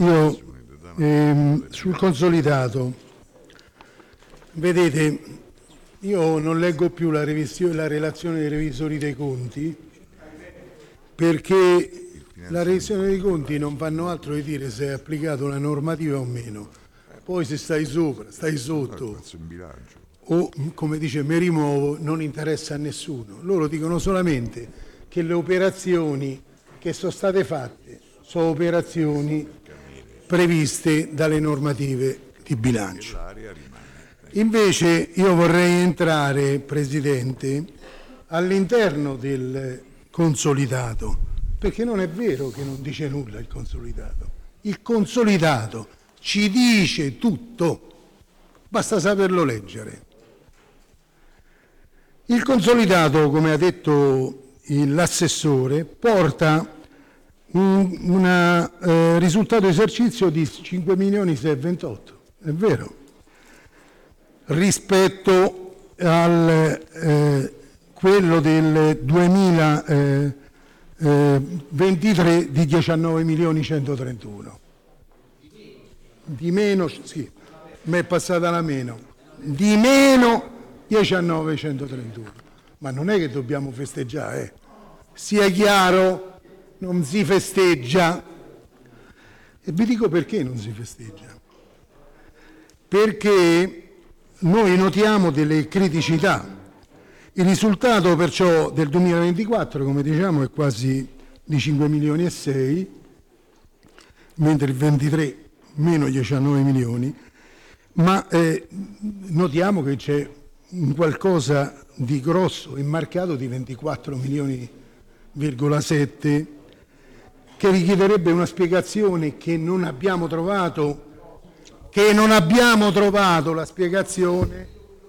io sul consolidato, vedete, io non leggo più la relazione dei revisori dei conti, perché la revisione dei conti non fanno altro che dire se è applicato la normativa o meno. Poi se stai sopra, stai sotto, o come dice mi rimuovo, non interessa a nessuno. Loro dicono solamente che le operazioni che sono state fatte sono operazioni previste dalle normative di bilancio. Invece io vorrei entrare, Presidente, all'interno del consolidato, perché non è vero che non dice nulla il consolidato. Il consolidato ci dice tutto, basta saperlo leggere. Il consolidato, come ha detto l'assessore, porta un risultato esercizio di 5.628.000, è vero, rispetto al quello del 2023 di 19.131.000. Di meno, sì, mi è passata la meno, di meno 19.131. Ma non è che dobbiamo festeggiare, sia chiaro, non si festeggia. E vi dico perché non si festeggia. Perché noi notiamo delle criticità. Il risultato perciò del 2024, come diciamo, è quasi di 5.600.000, mentre il 23 meno 19 milioni, ma notiamo che c'è un qualcosa di grosso e marcato di 24 milioni,7 che richiederebbe una spiegazione che non abbiamo trovato la spiegazione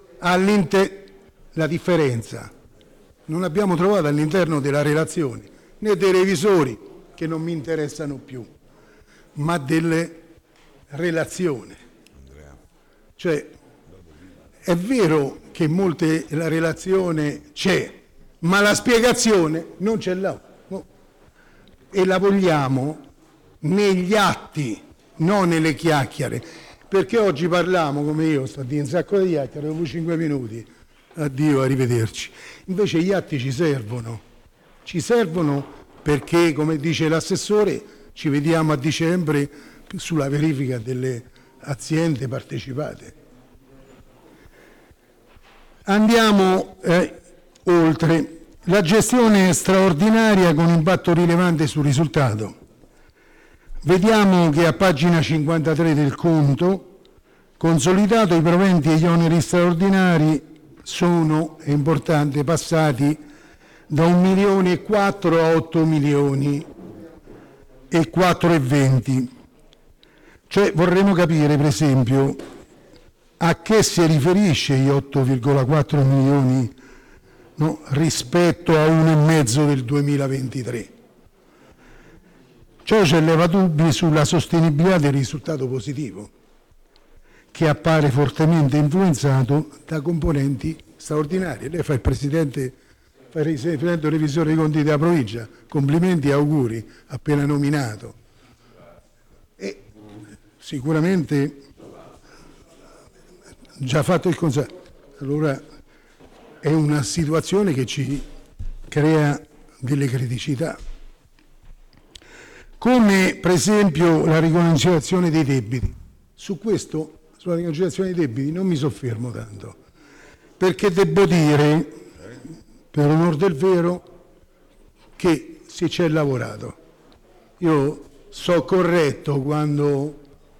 la differenza non abbiamo trovato all'interno della relazione né dei revisori, che non mi interessano più, ma delle relazioni. Cioè è vero che la relazione c'è, ma la spiegazione non ce l'ha, no. E la vogliamo negli atti, non nelle chiacchiere, perché oggi parliamo, come io sto a dire, un sacco di chiacchiere, dopo 5 minuti, addio, arrivederci. Invece gli atti ci servono perché, come dice l'assessore, ci vediamo a dicembre sulla verifica delle aziende partecipate. Andiamo oltre. La gestione straordinaria con impatto rilevante sul risultato. Vediamo che a pagina 53 del conto consolidato i proventi e gli oneri straordinari sono, è importante, passati da 1.400.000 a 8.420.000. Cioè vorremmo capire, per esempio, a che si riferisce gli 8,4 milioni, no, rispetto a 1,5 del 2023. Ciò ci leva dubbi sulla sostenibilità del risultato positivo, che appare fortemente influenzato da componenti straordinarie. Lei fa il presidente revisore dei conti della provincia, complimenti e auguri, appena nominato. E sicuramente già fatto il consiglio. Allora è una situazione che ci crea delle criticità. Come per esempio la riconciliazione dei debiti. Su questo, sulla riconciliazione dei debiti, non mi soffermo tanto, perché devo dire, per onor del vero, che si ci è lavorato. Io so corretto quando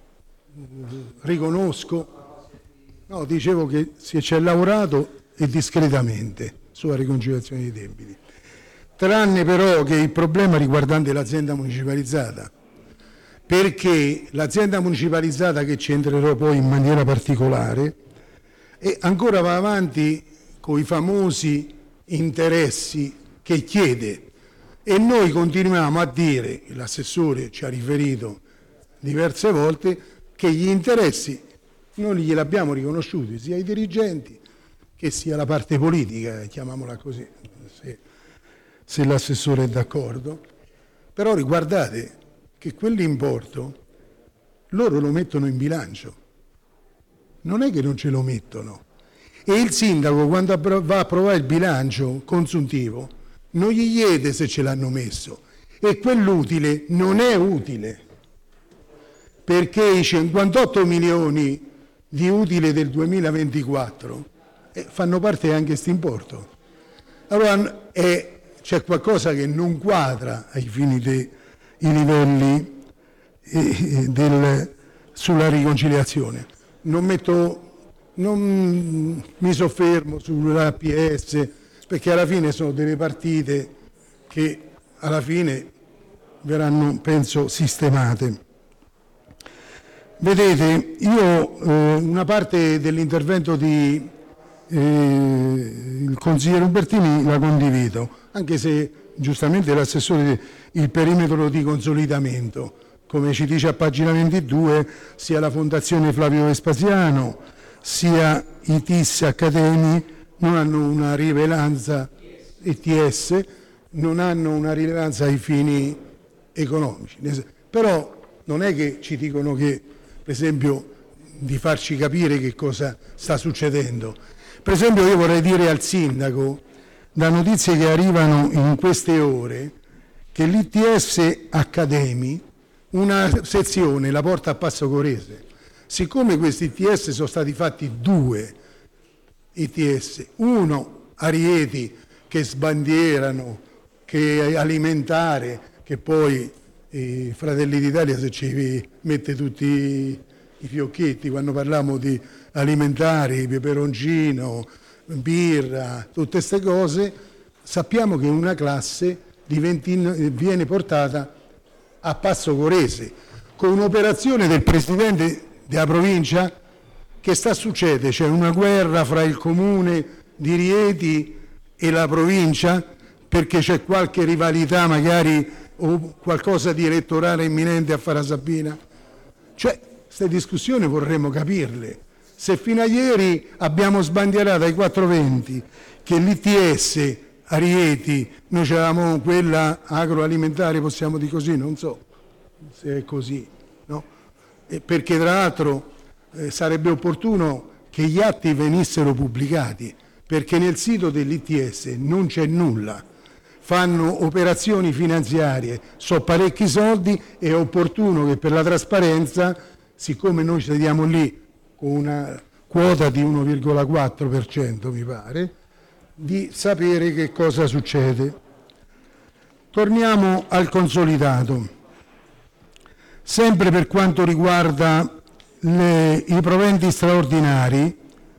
riconosco, no, dicevo che si ci è lavorato e discretamente sulla riconciliazione dei debiti. Tranne però che il problema riguardante l'azienda municipalizzata, perché l'azienda municipalizzata, che ci entrerò poi in maniera particolare, e ancora va avanti con i famosi interessi che chiede, e noi continuiamo a dire, l'assessore ci ha riferito diverse volte, che gli interessi non gliel'abbiamo riconosciuti sia ai dirigenti che sia la parte politica, chiamiamola così, se l'assessore è d'accordo. Però riguardate che quell'importo loro lo mettono in bilancio, non è che non ce lo mettono. E il sindaco, quando va a approvare il bilancio consuntivo, non gli chiede se ce l'hanno messo, e quell'utile non è utile, perché i 58 milioni di utile del 2024 fanno parte anche questo importo. Allora c'è qualcosa che non quadra ai fini dei livelli sulla riconciliazione. Non mi soffermo sull'APS, perché alla fine sono delle partite che alla fine verranno, penso, sistemate. Vedete, io una parte dell'intervento di il consigliere Ubertini la condivido, anche se giustamente l'assessore il perimetro di consolidamento, come ci dice a pagina 22, sia la Fondazione Flavio Vespasiano, sia i TIS Accademi non hanno una rilevanza, ETS non hanno una rilevanza ai fini economici. Però non è che ci dicono che, per esempio, di farci capire che cosa sta succedendo. Per esempio io vorrei dire al sindaco, da notizie che arrivano in queste ore, che l'ITS Accademi, una sezione la porta a Passo Corese. Siccome questi ITS sono stati fatti 2 ITS, uno a Rieti che sbandierano, che è alimentare, che poi Fratelli d'Italia se ci mette tutti i fiocchetti quando parliamo di alimentari, peperoncino, birra, tutte queste cose, sappiamo che una classe viene portata a Passo Corese con un'operazione del presidente della provincia. Che succede? C'è una guerra fra il comune di Rieti e la provincia perché c'è qualche rivalità magari o qualcosa di elettorale imminente a Farasabina? Cioè, queste discussioni vorremmo capirle. Se fino a ieri abbiamo sbandierato ai 420 che l'ITS a Rieti, noi avevamo quella agroalimentare, possiamo dire così, non so se è così, no? Perché tra l'altro sarebbe opportuno che gli atti venissero pubblicati, perché nel sito dell'ITS non c'è nulla. Fanno operazioni finanziarie, so parecchi soldi, è opportuno che per la trasparenza, siccome noi sediamo lì con una quota di 1,4% mi pare, di sapere che cosa succede. Torniamo al consolidato. Sempre per quanto riguarda i proventi straordinari,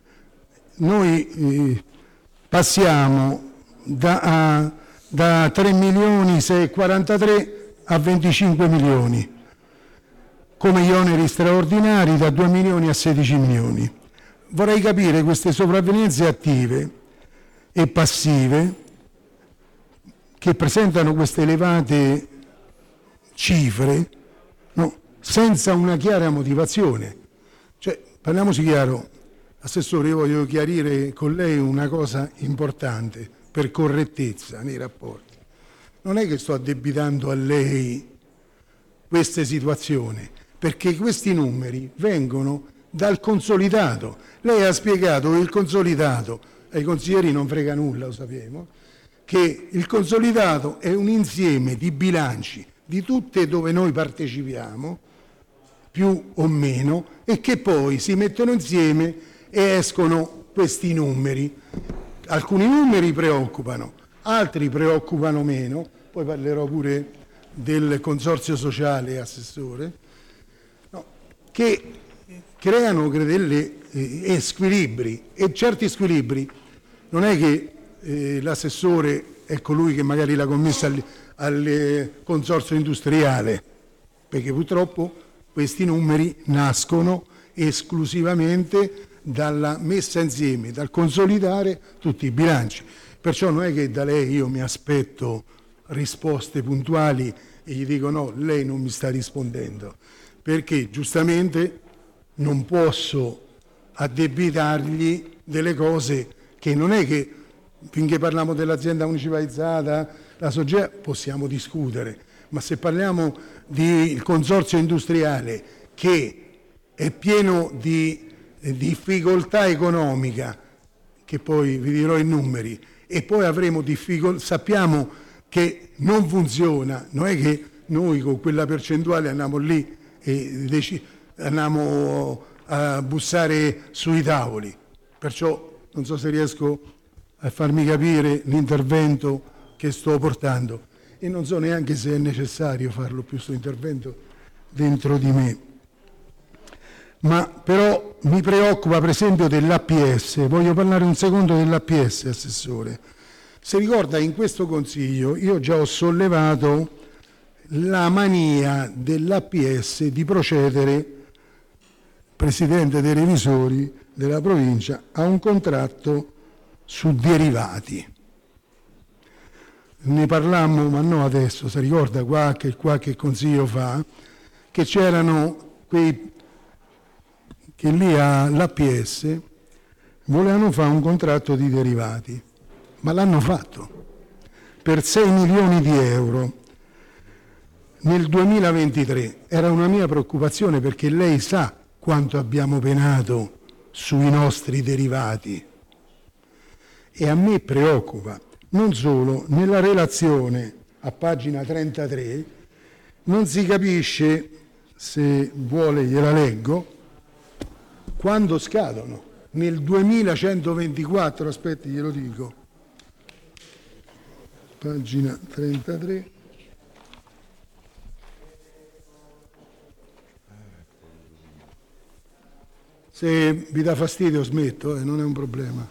noi passiamo da 3 milioni 643 a 25 milioni, come gli oneri straordinari da 2 milioni a 16 milioni. Vorrei capire queste sopravvenienze attive e passive che presentano queste elevate cifre, no, senza una chiara motivazione. Cioè, parliamoci chiaro, Assessore, io voglio chiarire con lei una cosa importante per correttezza nei rapporti. Non è che sto addebitando a lei queste situazioni, perché questi numeri vengono dal consolidato. Lei ha spiegato che il consolidato, ai consiglieri non frega nulla, lo sappiamo, che il consolidato è un insieme di bilanci di tutte dove noi partecipiamo, più o meno, e che poi si mettono insieme e escono questi numeri. Alcuni numeri preoccupano, altri preoccupano meno, poi parlerò pure del consorzio sociale, Assessore, no, che creano degli squilibri, e certi squilibri non è che l'assessore è colui che magari l'ha commessa al consorzio industriale, perché purtroppo questi numeri nascono esclusivamente dalla messa insieme, dal consolidare tutti i bilanci. Perciò non è che da lei io mi aspetto risposte puntuali e gli dico no, lei non mi sta rispondendo, perché giustamente non posso addebitargli delle cose che non è che finché parliamo dell'azienda municipalizzata, la SOGEA, possiamo discutere, ma se parliamo del consorzio industriale che è pieno di difficoltà economica, che poi vi dirò i numeri, e poi avremo difficoltà, sappiamo che non funziona, non è che noi con quella percentuale andiamo lì e andiamo a bussare sui tavoli, perciò non so se riesco a farmi capire l'intervento che sto portando e non so neanche se è necessario farlo più questo intervento dentro di me. Ma però mi preoccupa per esempio dell'APS, voglio parlare un secondo dell'APS, Assessore. Si ricorda, in questo Consiglio io già ho sollevato la mania dell'APS di procedere, Presidente dei Revisori della provincia, a un contratto su derivati. Ne parlammo, ma no adesso, si ricorda qualche Consiglio fa, che c'erano quei che lì all'APS volevano fare un contratto di derivati, ma l'hanno fatto per 6 milioni di euro nel 2023. Era una mia preoccupazione perché lei sa quanto abbiamo penato sui nostri derivati e a me preoccupa. Non solo, nella relazione a pagina 33 non si capisce, se vuole gliela leggo, quando scadono. Nel 2124, aspetti glielo dico, pagina 33, se vi dà fastidio smetto, non è un problema.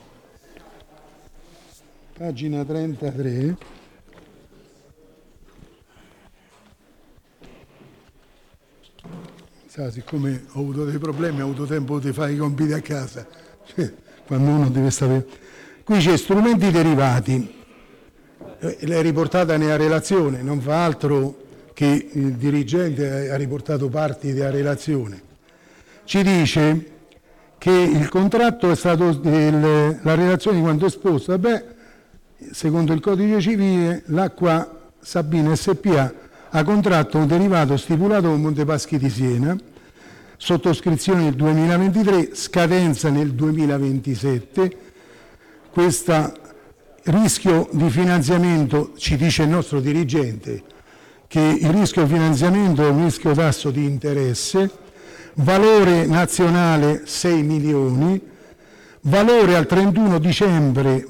Pagina 33, sa, siccome ho avuto dei problemi, ho avuto tempo di fare i compiti a casa, quando uno deve stare. Qui c'è strumenti derivati, l'è riportata nella relazione, non fa altro che il dirigente ha riportato parti della relazione. Ci dice che il contratto è stato, la relazione di quanto esposto, secondo il codice civile, l'Acqua Sabina SPA ha contratto un derivato stipulato con Montepaschi di Siena, sottoscrizione nel 2023, scadenza nel 2027. Questo rischio di finanziamento, ci dice il nostro dirigente, che il rischio di finanziamento è un rischio tasso di interesse, valore nazionale 6 milioni, valore al 31 dicembre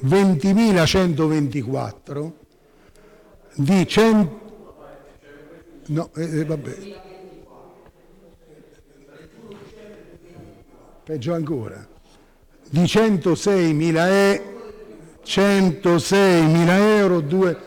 20.124 di 100. No, vabbè. Peggio ancora. Di 106.000 euro,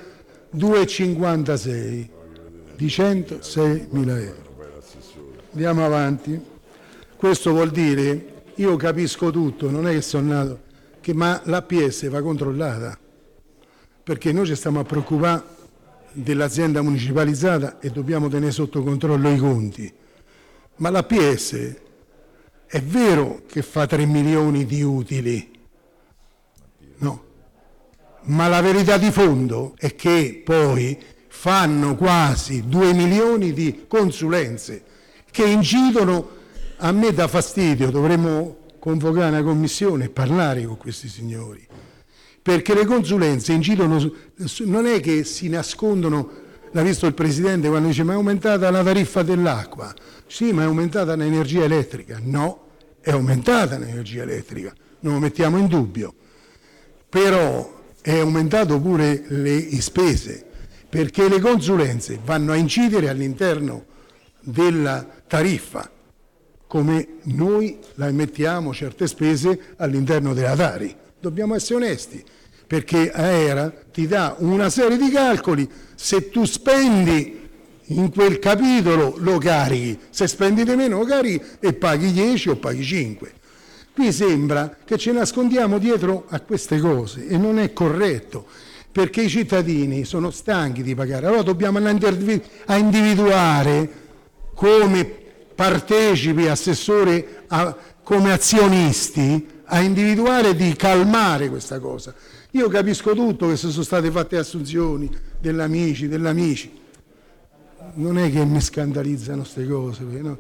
2,56. Di 106.000 euro. Andiamo avanti. Questo vuol dire, io capisco tutto, non è che sono nato, ma l'APS va controllata, perché noi ci stiamo a preoccupare dell'azienda municipalizzata e dobbiamo tenere sotto controllo i conti, ma l'APS è vero che fa 3 milioni di utili, no, ma la verità di fondo è che poi fanno quasi 2 milioni di consulenze che incidono. A me dà fastidio, dovremmo convocare una commissione e parlare con questi signori, perché le consulenze incidono, non è che si nascondono, l'ha visto il Presidente quando dice ma è aumentata la tariffa dell'acqua, sì ma è aumentata l'energia elettrica, no, è aumentata l'energia elettrica, non lo mettiamo in dubbio, però è aumentato pure le spese, perché le consulenze vanno a incidere all'interno della tariffa, come noi la mettiamo certe spese all'interno della Tari. Dobbiamo essere onesti, perché AERA ti dà una serie di calcoli, se tu spendi in quel capitolo lo carichi, se spendi di meno lo carichi e paghi 10 o paghi 5. Qui sembra che ci nascondiamo dietro a queste cose e non è corretto, perché i cittadini sono stanchi di pagare. Allora dobbiamo andare a individuare come partecipi, assessore, come azionisti, a individuare di calmare questa cosa. Io capisco tutto che se sono state fatte assunzioni dell'amici, non è che mi scandalizzano queste cose, no?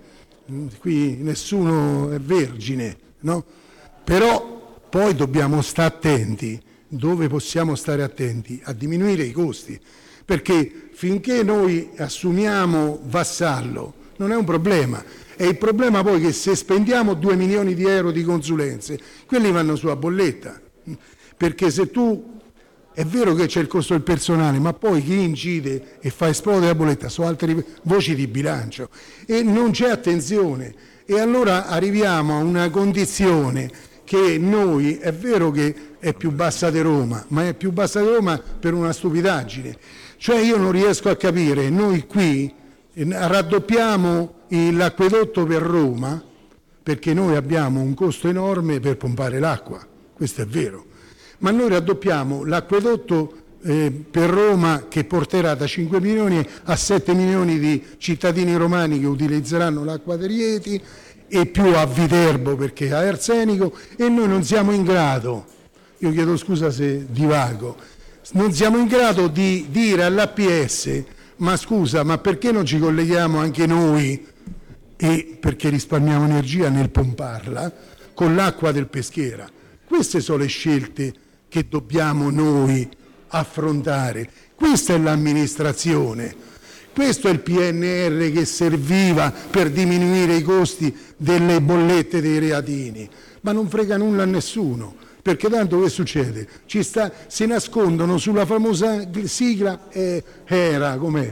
qui nessuno è vergine, no? Però poi dobbiamo stare attenti, dove possiamo stare attenti? A diminuire i costi, perché finché noi assumiamo vassallo non è un problema, è il problema poi che se spendiamo 2 milioni di euro di consulenze, quelli vanno sulla bolletta, perché se tu, è vero che c'è il costo del personale, ma poi chi incide e fa esplodere la bolletta su altre voci di bilancio e non c'è attenzione, e allora arriviamo a una condizione che noi, è vero che è più bassa di Roma, ma è più bassa di Roma per una stupidaggine. Cioè io non riesco a capire, noi qui raddoppiamo l'acquedotto per Roma perché noi abbiamo un costo enorme per pompare l'acqua, questo è vero, ma noi raddoppiamo l'acquedotto per Roma che porterà da 5 milioni a 7 milioni di cittadini romani che utilizzeranno l'acqua di Rieti e più a Viterbo perché ha arsenico, e noi non siamo in grado, io chiedo scusa se divago, non siamo in grado di dire all'APS ma scusa, ma perché non ci colleghiamo anche noi, e perché risparmiamo energia nel pomparla, con l'acqua del Peschiera. Queste sono le scelte che dobbiamo noi affrontare, questa è l'amministrazione, questo è il PNR che serviva per diminuire i costi delle bollette dei reatini, ma non frega nulla a nessuno, perché tanto che succede? Si nascondono sulla famosa sigla ERA, com'è?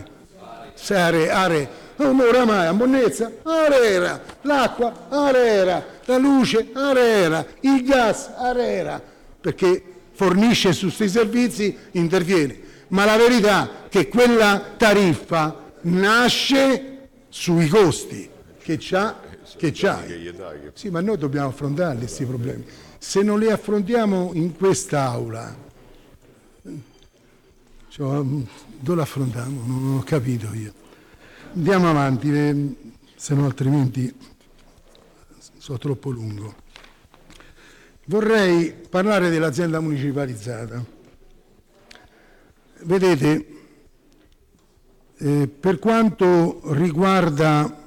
Oramai a monnezza, ARERA, l'acqua, ARERA, la luce, ARERA, il gas, ARERA, perché fornisce su questi servizi, interviene. Ma la verità è che quella tariffa nasce sui costi che c'ha. Sì, ma noi dobbiamo affrontarli questi problemi. Se non li affrontiamo in quest'aula, dove l'affrontiamo? Non ho capito io. Andiamo avanti, se no altrimenti sono troppo lungo. Vorrei parlare dell'azienda municipalizzata. Vedete, per quanto riguarda